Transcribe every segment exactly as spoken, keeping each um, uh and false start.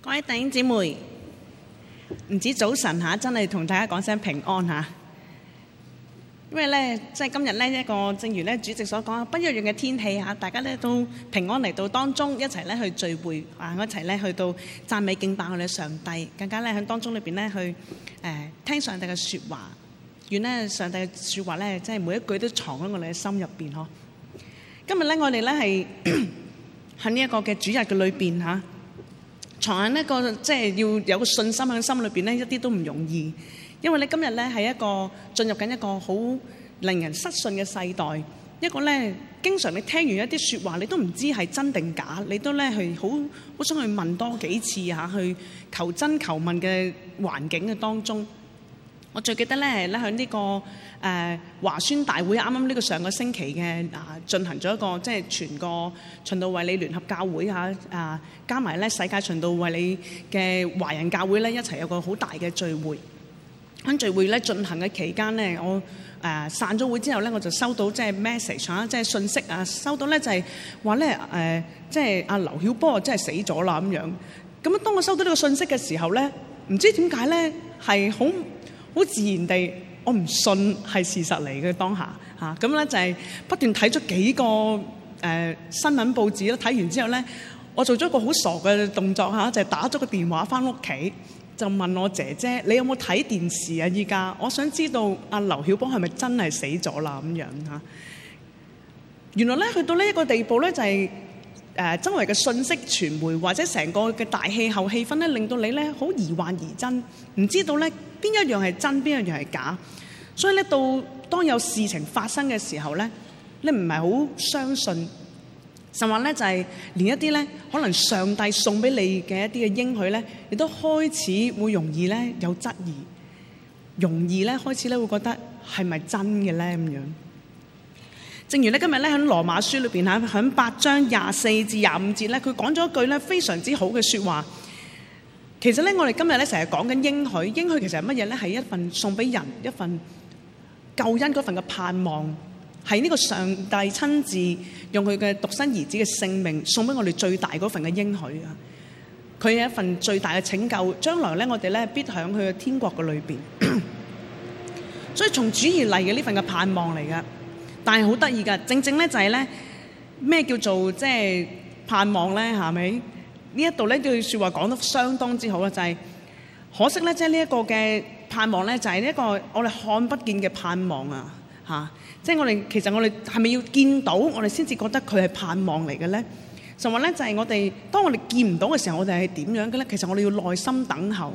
各位弟兄姊妹，唔止早晨嚇，真係同大家講聲平安嚇。因為咧，即係今日咧一個，正如咧主席所講，不一樣嘅天氣嚇，大家咧都平安嚟到當中，一齊咧去聚會啊，一齊咧去到讚美敬拜我哋嘅上帝，更加咧喺當中裏邊咧去誒、呃、聽上帝嘅説話，願咧上帝嘅説話咧，即係每一句都藏喺我哋嘅心入邊呵。今日咧，我哋咧係喺呢一個嘅主日嘅裏邊嚇。藏喺一個即係要有個信心喺心裏邊咧，一啲都唔容易。因為咧今日咧係一個進入緊一個好令人失信嘅世代，一個咧經常你聽完一啲説話，你都唔知係真定假，你都咧係好好想去問多幾次嚇，去求真求問嘅環境嘅當中。我最記得咧係咧喺呢個誒、呃、華宣大會啱啱呢個上個星期嘅啊進行咗一個即係全個循道衛理聯合教會嚇啊，加埋咧世界循道衛理嘅華人教會咧一齊有個好大嘅聚會。喺聚會咧進行嘅期間咧，我誒、呃、散咗會之後咧，我就收到即係 message 啊，即係信息啊，收到咧就係話咧誒，即係阿劉曉波真係死咗啦咁樣。咁啊，當我收到呢個信息嘅時候咧，唔知點解咧係好好自然地，我唔信係事實嚟嘅當下嚇。咁、啊、咧就係不斷睇咗幾個誒、呃、新聞報紙啦，睇完之後咧，我做咗一個好傻嘅動作嚇，就係、是、打咗個電話翻屋企。就問我姐姐：你有冇睇電視啊？依家我想知道阿劉曉波係咪真係死咗啦？咁樣嚇。原來咧去到呢一個地步咧，就係、是、誒、呃、周圍嘅信息傳媒或者成個嘅大氣候氣氛咧，令到你咧好疑幻疑真，唔知道咧邊一樣係真，邊一樣係假。所以咧到當有事情發生嘅時候咧，你唔係好相信。甚至咧就係連一啲咧可能上帝送俾你嘅一啲嘅應許咧，亦都開始會容易咧有質疑，容易咧開始咧會覺得係咪真嘅咧咁樣。正如咧今日咧喺羅馬書裏邊嚇，喺八章廿四至廿五節咧，佢講咗一句咧非常之好嘅説話。其實咧我哋今日咧成日講緊應許，應許其實係乜嘢咧？係一份送俾人一份救恩嗰份嘅盼望。係呢個上帝親自用佢嘅獨生兒子嘅性命送俾我哋最大嗰份嘅應許啊！佢係一份最大嘅拯救，將來咧我哋咧必享佢嘅天國嘅裏邊。所以從主而嚟嘅呢份嘅盼望嚟㗎，但係好得意㗎，正正咧就係咧咩叫做即係盼望咧？係咪？呢一度呢句説話講得相當之好啦，就係、是、可惜咧，即係呢一個嘅盼望咧，就係一個我哋看不見嘅盼望啊！嚇！即係我哋其實我哋係咪要見到我哋先至覺得佢係盼望嚟嘅咧？甚至咧就係我哋當我哋見唔到嘅時候，我哋係點樣嘅咧？其實我哋要耐心等候。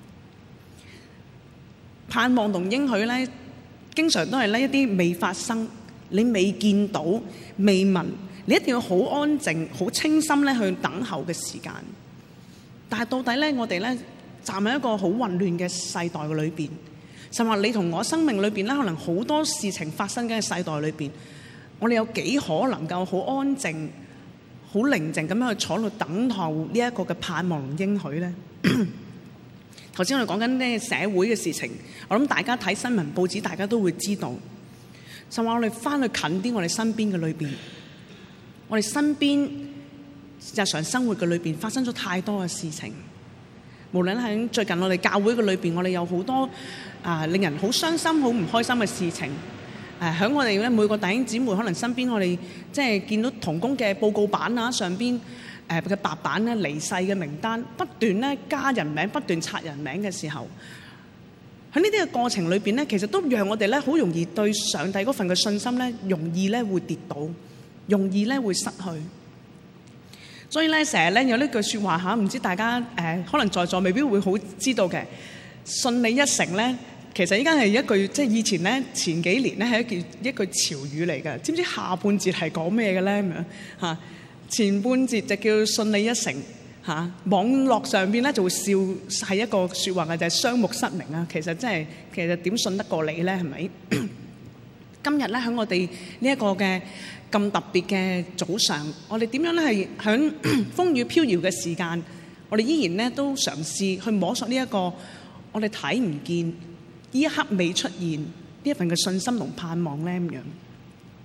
盼望同應許咧，經常都係呢一啲未發生、你未見到、未聞，你一定要好安靜、好清心咧去等候嘅時間。但係到底咧，我哋咧站喺一個好混亂嘅世代嘅裏邊。甚至你同我生命裏邊咧，可能好多事情發生緊嘅世代裏邊，我哋有幾可能夠好安靜、好寧靜咁樣去坐喺度等候呢一個嘅盼望同應許咧？頭先我哋講緊呢社會嘅事情，我諗大家睇新聞報紙，大家都會知道。甚至我哋翻去近啲，我哋身邊嘅裏邊，我哋身邊日常生活嘅裏邊發生咗太多嘅事情。無論喺最近我哋教會嘅裏邊，我哋有好多啊、呃、令人好傷心、好唔開心嘅事情。誒、呃、喺我哋咧每個弟兄姊妹可能身邊，我哋即係見到同工嘅報告板啊，上邊誒嘅白板咧離世嘅名單不斷咧加人名、不斷拆人名嘅時候，喺呢啲嘅過程裏邊咧，其實都讓我哋咧好容易對上帝嗰份嘅信心咧，容易咧會跌倒，容易咧會失去。所以咧，成日咧有呢句説話嚇，唔知大家誒、呃、可能在座未必會好知道嘅。信你一成咧，其實依家係一句即係以前咧前幾年咧係一句一句潮語嚟嘅。知唔知下半節係講咩嘅咧？咁樣嚇，前半節就叫信你一成嚇、啊，網絡上邊咧就會笑係一個説話嘅，就係、是、雙目失明啊。其實真係其實點信得過你咧？係咪？今日咧喺我哋呢一個嘅咁特別嘅早上，我哋點樣咧係喺風雨飄搖嘅時間，我哋依然咧都嘗試去摸索呢、這、一個我哋睇唔見呢一刻未出現呢一份嘅信心同盼望咧咁樣。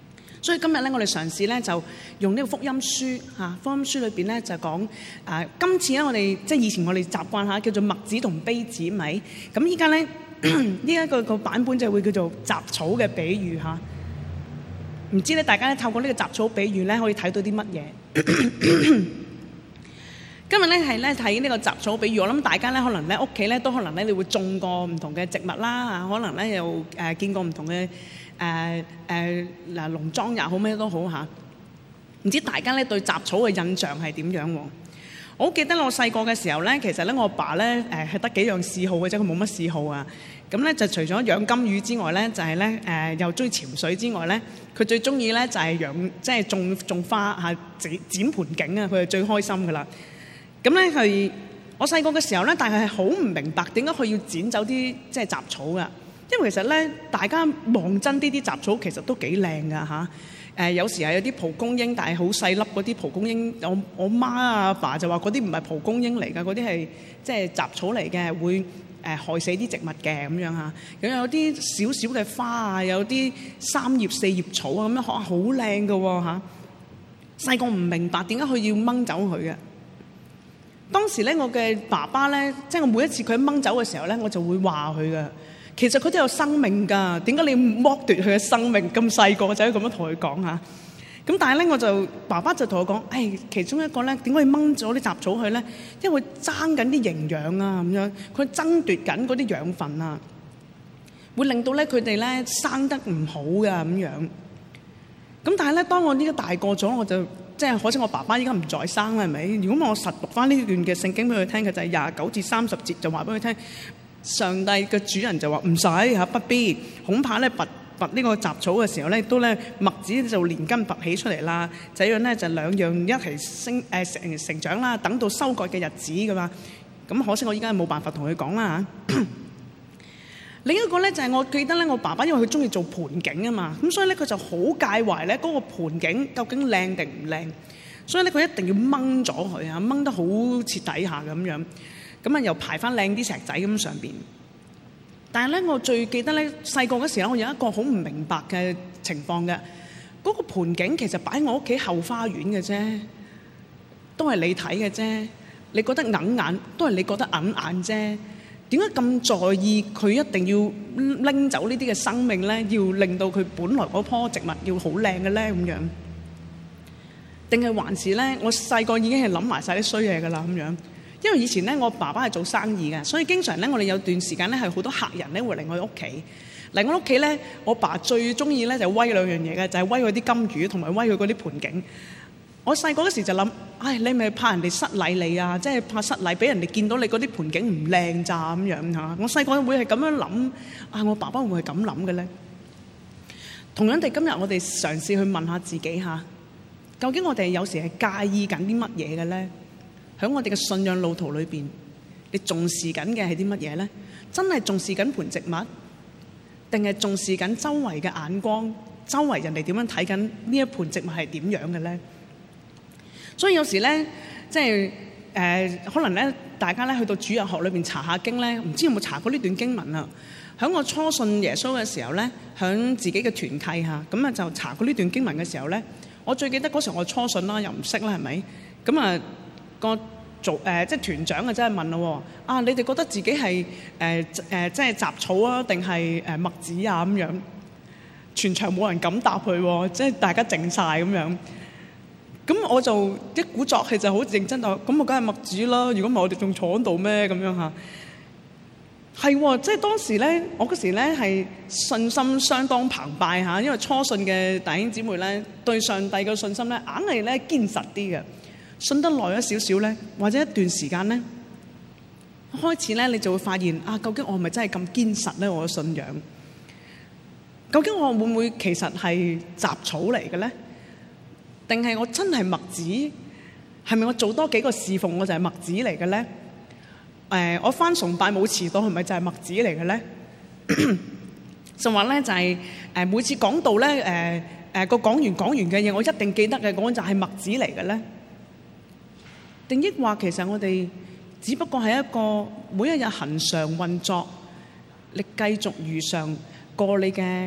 所以今日咧，我哋嘗試咧就用呢個福音書嚇，福音書裏邊咧就講誒，今次咧我哋即係以前我哋習慣下叫做麥子同稗子咪，咁依家咧呢一個個版本就會叫做雜草嘅比喻嚇。唔知咧大家咧透過呢個雜草比喻咧可以睇到啲乜嘢？今日咧係咧睇呢個雜草比喻，我諗大家咧可能咧屋企咧都可能咧你會種過唔同嘅植物啦嚇，可能咧又誒、呃、見過唔同嘅。誒誒嗱，農莊也好，咩都好嚇。唔知大家咧對雜草嘅印象係點樣喎？我好記得我細個嘅時候咧，其實咧我阿爸咧誒係得幾樣嗜好嘅啫，佢冇乜嗜好啊。咁咧就除咗養金魚之外咧，就係咧誒又中意潛水之外咧，佢最中意咧就係養即係種種花嚇，剪剪盆景啊，佢係最開心噶啦。咁咧係我細個嘅時候咧，但係係好唔明白點解佢要剪走啲即係雜草噶。因為其實咧，大家望真啲啲雜草其實都幾靚噶嚇。誒有時係有啲蒲公英，但係好細粒嗰啲蒲公英。我我媽啊阿爸就話嗰啲唔係蒲公英嚟㗎，嗰啲係即係雜草嚟嘅，會誒害死啲植物嘅咁樣嚇。咁有啲少少嘅花啊，有啲三葉四葉草啊，咁樣嚇好靚㗎喎嚇。細個唔明白點解佢要掹走佢嘅。當時咧，我嘅爸爸咧，即係我每一次佢掹走嘅時候咧，我就會話佢嘅。其實佢都有生命㗎，點解你剝奪佢嘅生命？咁細個就可以咁樣同佢講嚇。咁但係咧，我就爸爸就同我講，誒、哎，其中一個咧，點解要掹咗啲雜草去咧？因為佢爭緊啲營養啊，咁樣佢爭奪緊嗰啲養分啊，會令到咧佢哋咧生得唔好㗎咁樣。咁但係咧，當我呢個大個咗，我就即係可惜我爸爸依家唔再生啦，係咪？如果我實讀翻呢段嘅聖經俾佢聽嘅，就係廿九至三十節，就話俾佢聽。上帝嘅主人就話唔使嚇，不必，恐怕咧拔拔呢個雜草嘅時候咧，都咧麥子就連根拔起出嚟啦。這樣咧就兩樣一齊升誒成成長啦。等到收割嘅日子㗎嘛。咁可惜我依家冇辦法同佢講啦嚇。另一個咧就係我記得咧，我爸爸因為佢中意做盆景啊嘛，咁所以咧佢就好介懷咧嗰個盆景究竟靚定唔靚，所以咧佢一定要掹咗佢啊，掹得好徹底下咁樣。咁啊，又排翻靚啲石仔咁上邊。但係咧，我最記得咧，細個嗰時候，我有一個好唔明白嘅情況嘅。嗰、那個盆景其實擺喺我屋企後花園嘅啫，都係你睇嘅啫。你覺得揞眼，都係你覺得揞眼啫。點解咁在意佢一定要拎走呢啲嘅生命咧？要令到佢本來嗰棵植物要好靚嘅咧咁樣？定係還是咧？我細個已經係諗埋晒啲衰嘢㗎啦咁樣。因為以前咧，我爸爸係做生意嘅，所以經常咧，我哋有段時間咧係好多客人咧會嚟我屋企。嚟我屋企咧，我爸最中意咧就煨兩樣嘢嘅，就係煨佢啲金魚同埋煨佢嗰啲盆景。我細個嗰時就諗，唉，你咪怕人哋失禮你啊，即係怕失禮俾人哋見到你嗰啲盆景唔靚咋咁樣嚇。我細個會係咁樣諗，啊，我爸爸會係咁諗嘅咧。同樣地，今日我哋嘗試去問下自己嚇，究竟我哋有時係介意緊啲乜嘢嘅咧？喺我哋嘅信仰路途裏邊，你重視緊嘅係啲乜嘢咧？真係重視緊盆植物，定係重視緊周圍嘅眼光？周圍人哋點樣睇緊呢一盆植物係點樣嘅咧？所以有時咧，即係誒，可能咧，大家咧去到主日學裏邊查下經咧，唔知有冇查過呢段經文啊？喺我初信耶穌嘅時候咧，喺自己嘅團契嚇，咁啊就查過呢段經文嘅時候咧，我最記得嗰時候我初信啦，又唔識啦，係咪？咁啊〜個做誒即係團長啊，真係問咯喎！啊，你哋覺得自己係誒誒即係雜草啊，定係誒麥子啊咁樣？全場冇人敢答佢喎，即係大家靜晒咁樣。咁我就一鼓作氣就好認真就，咁我梗係麥子啦。如果唔係我哋仲坐喺度咩咁樣嚇？係喎，即係當時咧，我嗰時咧係信心相當澎湃嚇，因為初信嘅弟兄姊妹咧對上帝嘅信心咧硬係咧堅實啲嘅。信得耐咗少少咧，或者一段時間咧，開始咧你就會發現啊，究竟我係咪真係咁堅實咧？我嘅信仰，究竟我會唔會其實係雜草嚟嘅咧？定係我真係麥子？係咪我做多幾個侍奉我就係麥子嚟嘅咧？誒、呃，我返崇拜冇遲到係咪就係麥子嚟嘅咧？就話咧就係、是、誒每次講道咧誒誒個講員講完嘅嘢，我一定記得嘅，嗰就係麥子嚟嘅咧。定抑或其實我哋只不過係一個每一日恆常運作，你繼續如常過你嘅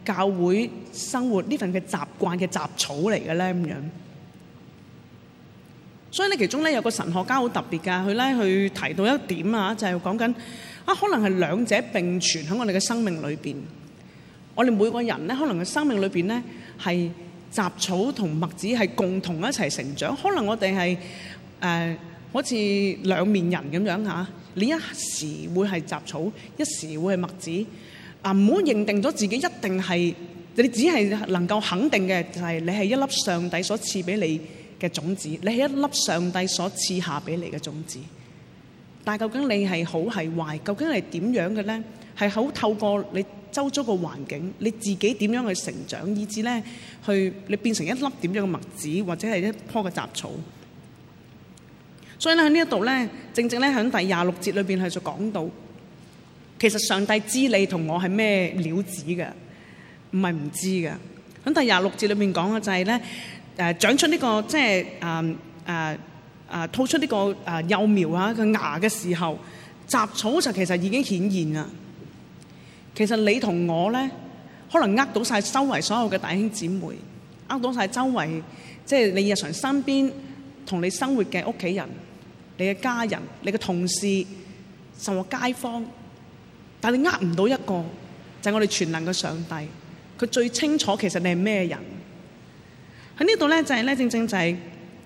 教會生活呢份嘅習慣嘅雜草嚟嘅咧？咁樣，所以咧其中咧有個神學家好特別㗎，佢咧去提到一點啊，就係講緊啊，可能係兩者並存喺我哋嘅生命裏邊。我哋每個人咧，可能嘅生命裏邊咧係雜草同麥子係共同一齊成長。可能我哋係誒好似兩面人咁樣嚇，你一時會係雜草，一時會係麥子。啊，唔好認定咗自己一定係，你只係能夠肯定嘅就係你係一粒上帝所賜俾你嘅種子，你係一粒上帝所賜下俾你嘅種子。但係究竟你係好係壞，究竟係點樣嘅咧？係好透過你周遭個環境，你自己點樣去成長，以至咧去你變成一粒點樣嘅麥子，或者係一棵嘅雜草。所以咧喺呢一度咧，正正咧喺第廿六節裏邊係就講到，其實上帝知你同我係咩料子嘅，唔係唔知嘅。喺第廿六節裏面講嘅就係咧，誒長出呢個即係誒誒誒吐出呢個誒幼苗啊個芽嘅時候，雜草就其實已經顯現啦。其實你同我咧，可能呃到晒周圍所有嘅弟兄姊妹，呃到晒周圍即係你日常身邊同你生活嘅屋企人、你嘅家人、你嘅同事，甚至街坊。但係你呃唔到一個，就係我哋全能嘅上帝，佢最清楚其實你係咩人。喺呢度咧就係咧正正就係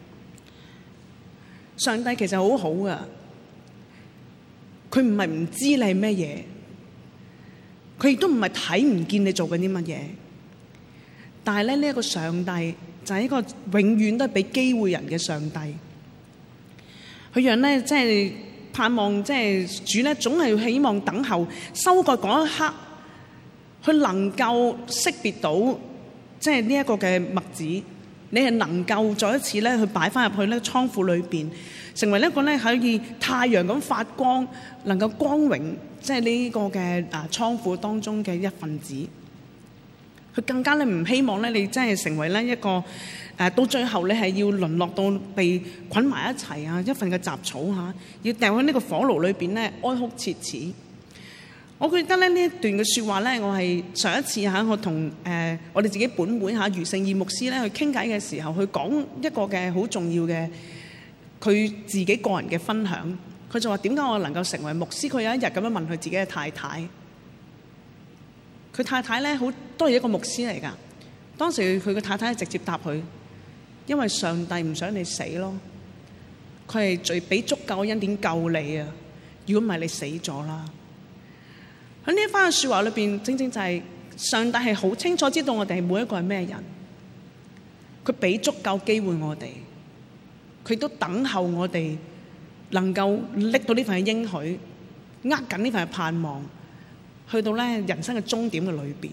上帝其實好好噶，佢唔係唔知你係咩嘢，佢亦都唔係睇唔見你做緊啲乜嘢。但係咧呢一個上帝就係一個永遠都係俾機會人嘅上帝，佢讓咧即係。盼望即係主咧，總係希望等候收割嗰一刻，佢能夠識別到即係呢一個嘅麥子，你係能夠再一次咧去擺翻入去咧倉庫裏邊，成為一個咧可以太陽咁發光，能夠光榮即係呢個嘅啊倉庫當中嘅一份子。佢更加咧唔希望咧你真係成為咧一個誒到最後你係要淪落到被捆埋一齊啊，一份嘅雜草嚇，要掉喺呢個火爐裏邊咧哀哭切齒。我覺得咧呢一段嘅説話咧，我係上一次嚇我同誒我哋自己本會嚇余聖義牧師咧去傾偈嘅時候，去講一個嘅好重要嘅佢自己個人嘅分享。佢就話點解我能夠成為牧師？佢有一日咁樣問佢自己嘅太太。佢太太咧好都係一個牧師嚟㗎。當時佢嘅太太直接答佢，因為上帝唔想你死咯，佢係最俾足夠嘅恩典救你啊！如果唔係你死咗啦。喺呢一番嘅説話裏邊，正正就係上帝係好清楚知道我哋每一個係咩人，佢俾足夠機會我哋，佢都等候我哋能夠拎到呢份嘅應許，握緊呢份嘅盼望。去到咧人生嘅終點嘅裏邊，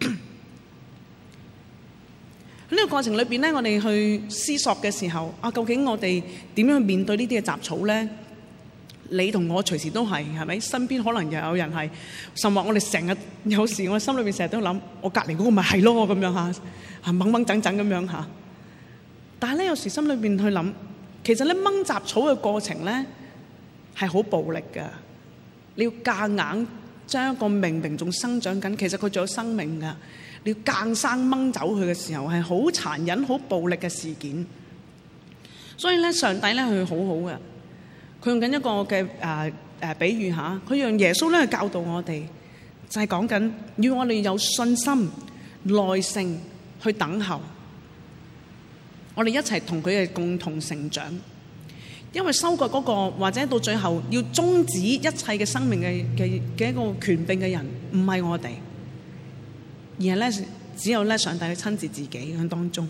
喺呢個過程裏邊咧，我哋去思索嘅時候，啊，究竟我哋點樣去面對呢啲嘅雜草咧？你同我隨時都係，係咪？身邊可能又有人係，甚至我哋成日有時我心裏邊成日都諗，我隔離嗰個咪係咯咁樣嚇，啊掹掹整整咁樣嚇。但係咧有時心裏邊去諗，其實咧掹雜草嘅過程咧係好暴力㗎，你要夾硬。將一個明明仲生長緊，其實佢仲有生命㗎，你要硬生掹走佢嘅時候，係好殘忍、好暴力嘅事件。所以咧，上帝咧佢好好嘅，佢用緊一個嘅誒誒比喻嚇，佢讓耶穌咧去教導我哋，就係講緊要我哋有信心、耐性去等候，我哋一齊同佢哋共同成長。因為收割嗰個或者到最後要終止一切嘅生命嘅嘅嘅一個權柄嘅人，唔係我哋，而係咧只有咧上帝去親自自己喺當中。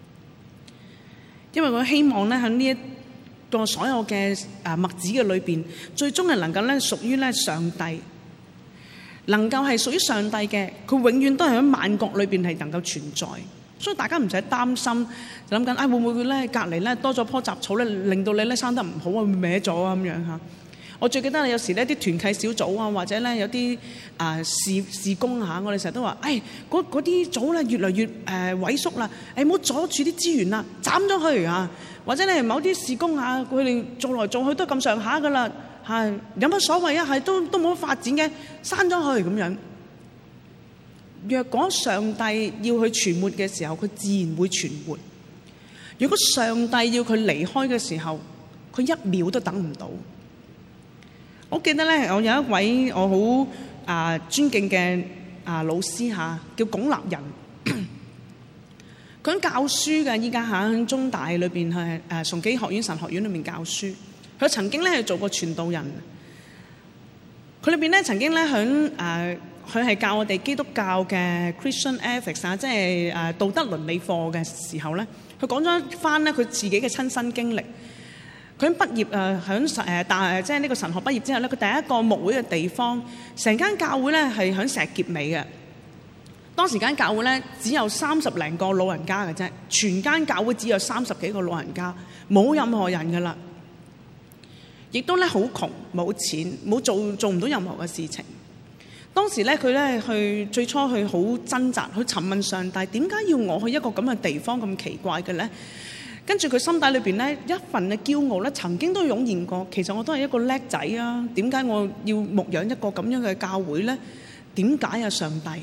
因為佢希望咧喺呢一個所有嘅誒麥子嘅裏邊，最終係能夠咧屬於咧上帝，能夠係屬於上帝嘅，佢永遠都係喺萬國裏邊係能夠存在。所以大家唔使擔心，就諗緊啊會唔會咧隔離咧多咗棵雜草咧，令到你咧生得唔好啊，歪咗啊咁樣嚇。我最記得有時呢啲團契小組啊，或者咧有啲啊事事工嚇，我哋成日都話，誒嗰嗰啲組咧越嚟越誒萎縮啦，誒唔好阻住啲資源啦，斬咗佢啊！或者咧某啲事工嚇，佢哋做來做去都咁上下噶啦，係有乜所謂啊？係都都冇乜發展嘅，刪咗佢咁樣。 若果上帝要去存活嘅時候，佢自然會存活；如果上帝要佢離開嘅時候，佢一秒都等唔到。我記得咧，我有一位我好啊尊敬嘅啊老師嚇，叫龔立人。佢喺教書嘅，依家喺中大裏邊係誒崇基學院神學院裏面教書。佢曾經咧係做過傳道人。佢裏邊咧曾經咧響誒，佢係教我哋基督教嘅 Christian Ethics 啊，即係誒道德倫理課嘅時候咧，佢講咗一番咧佢自己嘅親身經歷。佢喺畢業誒響誒大即係呢個神學畢業之後咧，佢第一個牧會嘅地方，成間教會咧係響石硤尾嘅。當時間教會咧只有三十零個老人家嘅啫，全間教會只有三十幾個老人家，冇任何人噶啦，亦都咧好窮，冇錢，冇做做唔到任何嘅事情。當時咧佢咧去最初去好掙扎，去詢問上帝，點解要我去一個咁嘅地方咁奇怪嘅咧？跟住佢心底裏邊咧一份嘅驕傲咧，曾經都湧現過。其實我都係一個叻仔啊，點解我要牧養一個咁樣嘅教會咧？點解啊，上帝？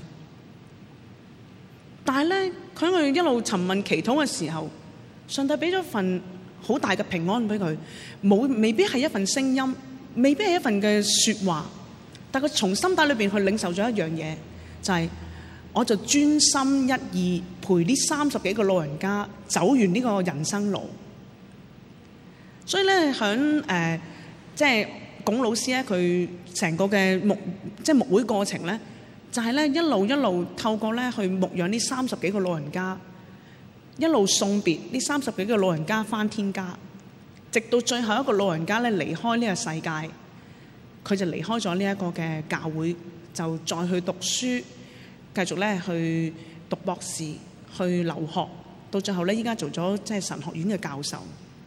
但係咧，佢喺一路詢問祈禱嘅時候，上帝俾咗份好大嘅平安俾佢，冇未必係一份聲音，未必係一份嘅説話，但佢從心底裏邊去領受咗一樣嘢，就係、是。我就專心一意陪呢三十幾個老人家走完呢個人生路。所以咧，響誒即係龔老師咧，佢成個嘅牧即係牧會過程咧，就係咧一路一路透過咧去牧養呢三十幾個老人家，一路送別呢三十幾個老人家返天家，直到最後一個老人家咧離開呢個世界，佢就離開咗呢一個嘅教會，就再去讀書。繼續咧去讀博士，去留學，到最後咧依家做咗即係神學院嘅教授。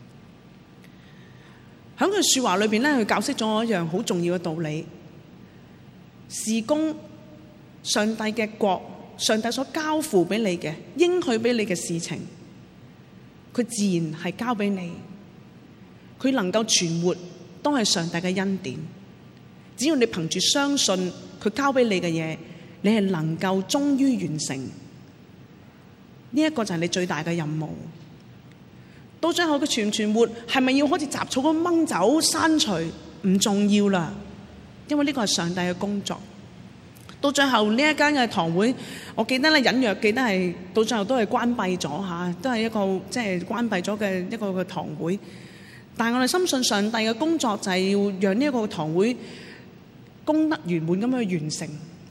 喺佢説話裏邊咧，佢教識咗我一樣好重要嘅道理：事工上帝嘅國，上帝所交付俾你嘅應許俾你嘅事情，佢自然係交俾你。佢能夠存活，都係上帝嘅恩典。只要你憑住相信佢交俾你嘅嘢，你係能夠終於完成呢一、這個就係你最大嘅任務。到最後佢存唔存活，係咪要好似雜草咁掹走刪除？唔重要啦，因為呢個係上帝嘅工作。到最後呢一間嘅堂會，我記得咧隱約記得係到最後都係關閉咗吓，都係一個即係、就是、關閉咗嘅一個嘅堂會。但係我哋深信上帝嘅工作就係要讓呢一個堂會功德圓滿咁去完成。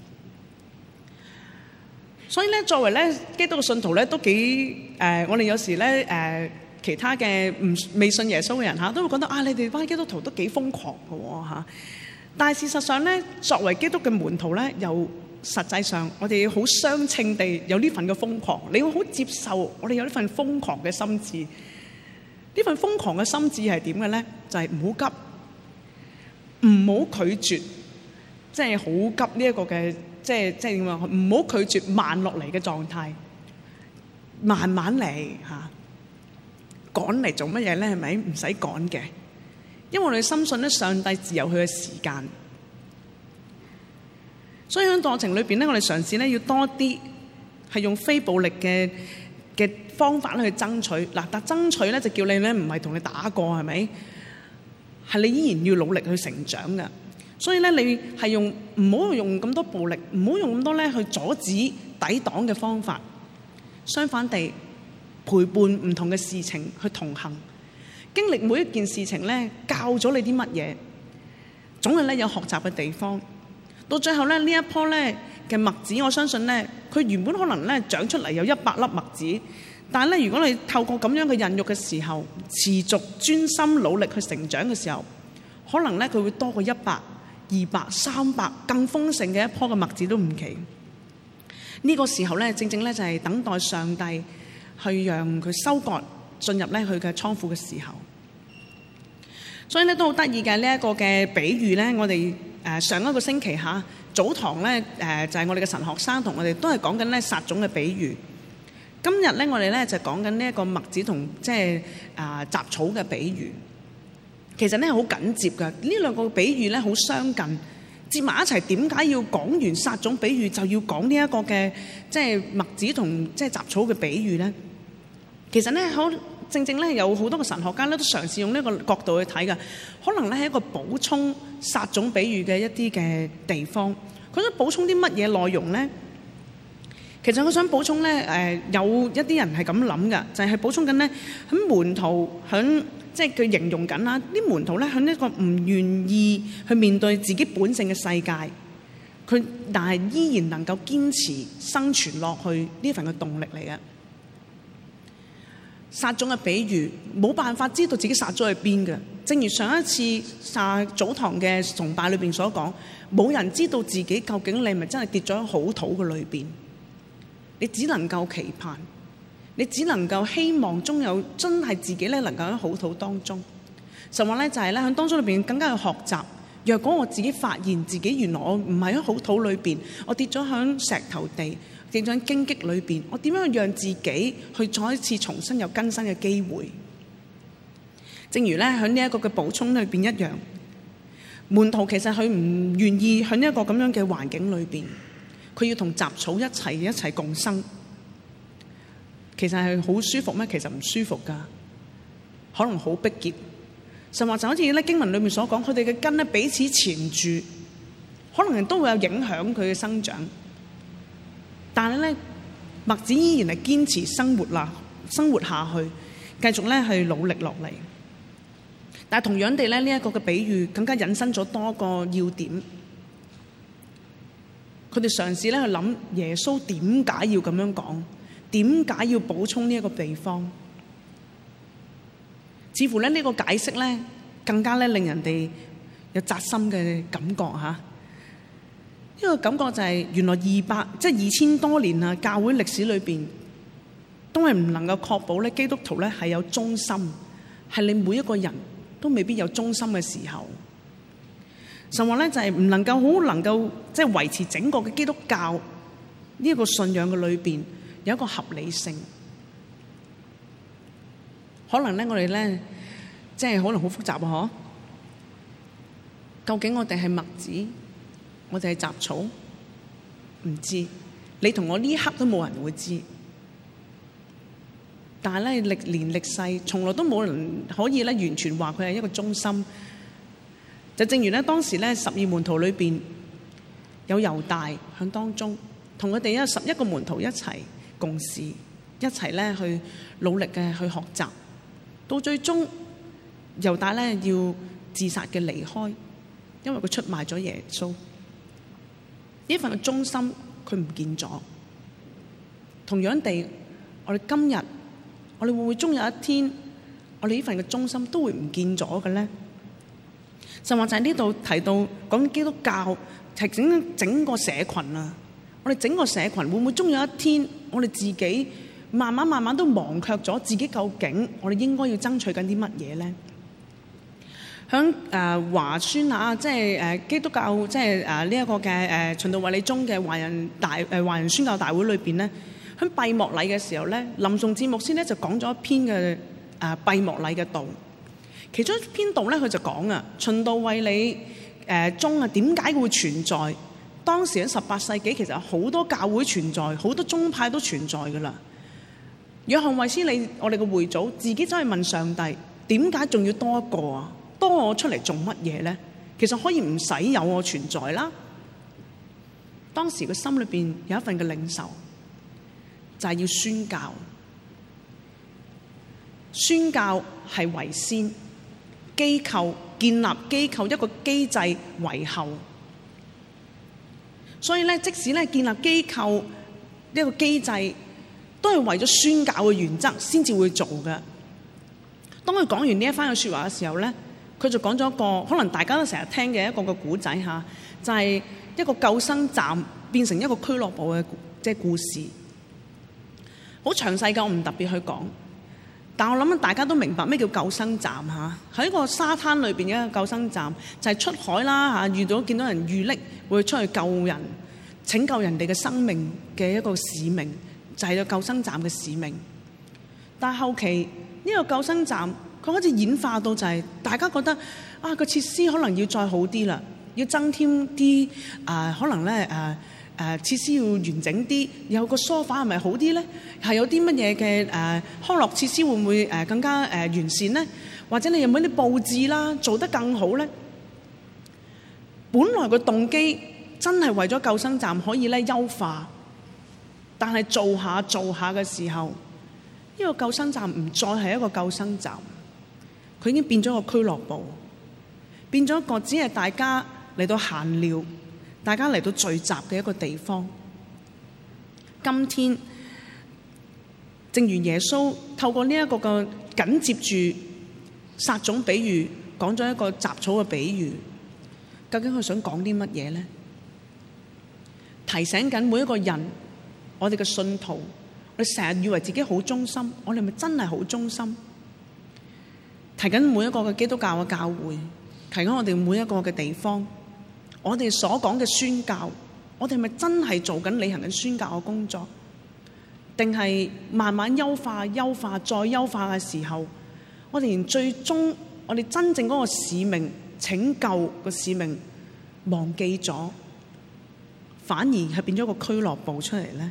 所以咧，作為咧基督嘅信徒咧，都幾誒、呃，我哋有時咧誒、呃，其他嘅唔未信耶穌嘅人嚇，都會覺得啊，你哋班基督徒都幾瘋狂嘅喎嚇。但係事實上咧，作為基督嘅門徒咧，又實際上我哋要好相稱地有呢份嘅瘋狂，你要好接受我哋有呢份瘋狂嘅心志。呢份瘋狂嘅心志係點嘅咧？就係唔好急，唔好拒絕，即係好急呢一個嘅。即係即係點啊？唔好拒絕慢落嚟嘅狀態，慢慢嚟嚇。趕嚟做乜嘢咧？係咪唔使趕嘅？因為我哋深信咧，上帝自有佢嘅時間。所以喺過程裏邊咧，我哋嘗試咧要多啲係用非暴力嘅嘅方法去爭取。嗱，但爭取咧就叫你咧唔係同你打過係咪？係你依然要努力去成長㗎。所以咧，你係用唔好用咁多暴力，唔好用咁多咧去阻止、抵擋嘅方法。相反地，陪伴唔同嘅事情去同行，經歷每一件事情咧，教咗你啲乜嘢，總係咧有學習嘅地方。到最後咧，呢一棵咧嘅麥子，我相信咧，佢原本可能咧長出嚟有一百粒麥子，但係咧，如果你透過咁樣嘅孕育嘅時候，持續專心努力去成長嘅時候，可能咧佢會多過一百。二百、三百更豐盛嘅一棵嘅麥子都唔奇。呢、這個時候咧，正正咧就係等待上帝去讓佢收割進入咧佢嘅倉庫嘅時候。所以咧都好得意嘅呢一個嘅比喻咧，我哋誒上一個星期嚇早堂咧誒就係、是、我哋嘅神學生同我哋都係講緊咧撒種嘅比喻。今日咧我哋咧就講緊呢一個麥子同即係啊雜草嘅比喻。其實咧好緊接㗎，呢兩個比喻咧好相近， 接埋一齊，點解要講完撒種比喻就要講呢一個嘅即係麥子同即係雜草嘅比喻咧？其實咧，好正正咧，有好多個神學家咧都嘗試用呢個角度去睇嘅，可能咧係一個補充撒種比喻嘅一啲嘅地方。佢想補充啲乜嘢內容咧？其實佢想補充咧，誒有一啲人係咁諗㗎，就係、是、補充緊咧喺門徒響。即係佢形容緊啦，啲門徒咧喺一個唔願意去面對自己本性嘅世界，佢但係依然能夠堅持生存落去呢份嘅動力嚟嘅。撒種嘅比喻冇辦法知道自己撒咗去邊嘅，正如上一次撒早堂嘅崇拜裏邊所講，冇人知道自己究竟你係咪真係跌咗喺好土嘅裏邊，你只能夠期盼。你只能夠希望中有真係自己咧能夠喺好土當中，神話咧就係咧喺當中裏邊更加去學習。若果我自己發現自己原來我唔係喺好土裏邊，我跌咗喺石頭地，跌咗喺荊棘裏邊，我點樣去讓自己去再一次重新有更新嘅機會？正如咧喺呢一個嘅補充裏邊一樣，門徒其實佢唔願意喺一個咁樣嘅環境裏邊，佢要同雜草一齊一齊共生。其實係好舒服咩？其實唔舒服㗎，可能好逼結。神話就好似咧經文裏面所講，佢哋嘅根咧彼此纏住，可能都會有影響佢嘅生長。但係咧，麥子依然係堅持生活啦，生活下去，繼續咧去努力落嚟。但係同樣地咧，呢一個嘅比喻更加引申咗多個要點。佢哋嘗試咧去諗耶穌點解要咁樣講。點解要補充呢一個地方？似乎咧呢個解釋咧更加咧令人哋有扎心嘅感覺嚇。呢個感覺就係原來二百即係二千多年啊，教會歷史裏邊都係唔能夠確保咧基督徒咧係有忠心，係你每一個人都未必有忠心嘅時候。神話咧就係唔能夠好能夠即係維持整個嘅基督教呢一個信仰嘅裏邊。有一個合理性，可能咧我哋咧即係可能好複雜啊！嗬，究竟我哋係麥子，我哋係雜草，唔知。你同我呢一刻都冇人會知，但係咧歷年歷世，從來都冇人可以咧完全話佢係一個忠心。就正如咧當時咧十二門徒裏邊有猶大喺當中，同佢哋有十一個門徒一齊。共事一齊咧去努力嘅去學習，到最終猶大咧要自殺嘅離開，因為佢出賣咗耶穌。呢份嘅忠心佢唔見咗。同樣地，我哋今日我哋會唔會終有一天，我哋呢份嘅忠心都會唔見咗嘅咧？就話就喺呢度提到講基督教係整整個社群啊。我哋整個社群會唔會終有一天，我哋自己慢慢慢慢都忘卻咗自己究竟我哋應該要爭取緊啲乜嘢咧？響誒華宣啊，即係誒基督教，即係誒呢一個嘅誒循道衛理宗嘅華人大誒華人宣教大會裏邊咧，喺閉幕禮嘅時候咧，林崇智牧師咧就講咗一篇嘅誒閉幕禮嘅道，其中一篇道咧佢就講啊，循道衛理誒宗啊點解會存在？當時喺十八世紀，其實好多教會存在，好多宗派都存在噶啦。約翰衛斯理，我哋嘅會祖自己走去問上帝：點解仲要多一個啊？多我出嚟做乜嘢咧？其實可以唔使有我存在啦。當時佢心裏邊有一份嘅領受，就係要宣教。宣教係為先，機構建立機構一個機制為後。所以咧，即使咧建立機構呢個機制，都係為咗宣教嘅原則先至會做嘅。當佢講完呢一番嘅説話嘅時候咧，佢就講咗一個可能大家都成日聽嘅一個個古仔嚇，就係一個救生站變成一個俱樂部嘅即係故事。好詳細嘅，我唔特別去講。但我諗大家都明白咩叫救生站嚇？喺個沙灘裏邊嘅一個救生站，就係出海啦嚇，遇到見到人遇溺，會出去救人、拯救人哋嘅生命嘅一個使命，就係個救生站嘅使命。但係後期呢個救生站，佢開始演化到就係大家覺得啊個設施可能要再好啲啦， 要增添啲啊、呃，可能咧誒誒設施要完整啲，有個梳化係咪好啲咧？係有啲乜嘢嘅誒康樂設施會唔會誒更加誒完善咧？或者你有冇啲佈置啦，做得更好咧？本來個動機真係為咗救生站可以咧優化，但係做下做下嘅時候，呢個救生站唔再係一個救生站，佢已經變咗個俱樂部，變咗一個只係大家嚟到閒聊、大家嚟到聚集嘅一個地方。今天正如耶穌透過呢一個嘅緊接住撒種比喻，講咗一個雜草嘅比喻，究竟佢想講啲乜嘢呢？提醒緊每一個人，我哋嘅信徒，我哋成日以為自己好忠心，我哋係咪真係好忠心？提緊每一個嘅基督教嘅教會，提緊我哋每一個嘅地方，我哋所講嘅宣教，我哋係咪真係做緊履行緊宣教嘅工作？定係慢慢優化、優化再優化嘅時候，我哋連最終我哋真正嗰個使命、拯救個使命忘記咗，反而係變咗個俱樂部出嚟咧？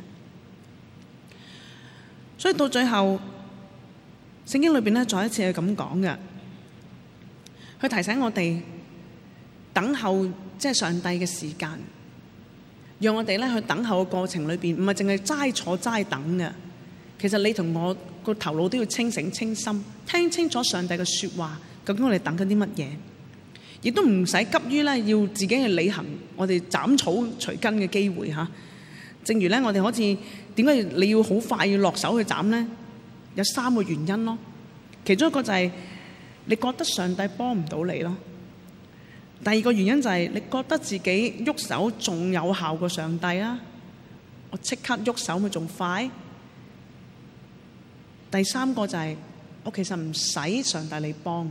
所以到最後，聖經裏邊咧再一次係咁講嘅，佢提醒我哋等候即係上帝嘅時間，讓我哋咧去等候嘅過程裏邊，唔係淨係齋坐齋等嘅。其實你同我個頭腦都要清醒清心，聽清楚上帝嘅說話，究竟我哋等緊啲乜嘢？亦都唔使急於咧要自己去履行我哋斬草除根嘅機會吓。正如咧，我哋好似點解你要好快要落手去斬咧？有三個原因咯。其中一個就係你覺得上帝幫唔到你咯。第二個原因就係你覺得自己喐手仲有效過上帝啊，我即刻喐手咪仲快。第三個就係我其實唔使上帝嚟幫。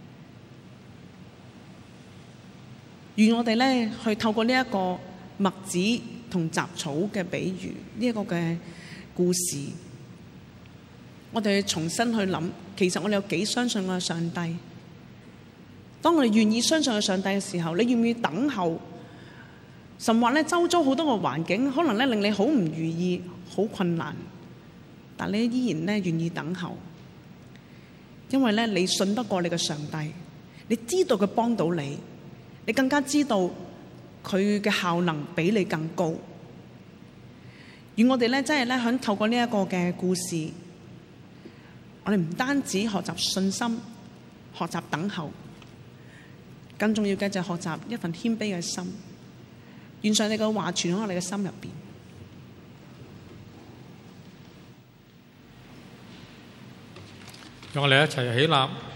願我哋咧去透過呢一個麥子同雜草嘅比喻，呢一個嘅故事，我哋重新去諗，其實我哋有幾相信我嘅上帝。當我哋願意相信嘅上帝嘅時候，你願唔願意等候？甚或咧，周遭好多個環境可能咧令你好唔如意、好困難，但你依然咧願意等候，因為咧你信得過你嘅上帝，你知道佢幫到你，你更加知道佢嘅效能比你更高。願我哋咧真係咧響透過呢一個嘅故事，我哋唔單止學習信心、學習等候，更重要嘅就係學習一份謙卑嘅心。願上帝嘅話存喺我哋嘅心入邊。 讓我哋一齊起立。